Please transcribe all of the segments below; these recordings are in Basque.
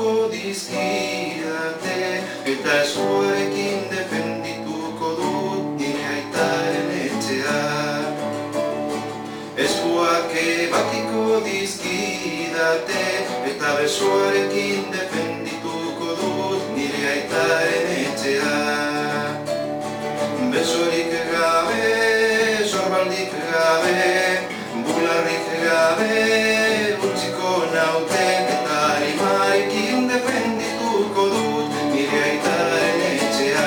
batiko dizkidate, eta eskuarekin defendituko dut nire aitaren etxea. Eskuak batiko dizkidate, eta besoarekin defendituko dut nire aitaren etxea. Besorik gabe, sorbaldik gabe, bularrik gabe, utziko naute, eta animarekin defendituko dut nire aitaren etxea.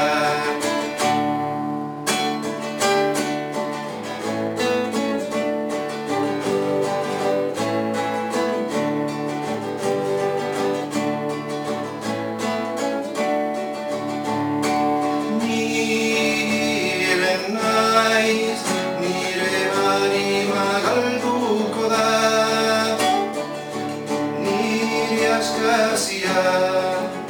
Nire anima galduko da, nire askazia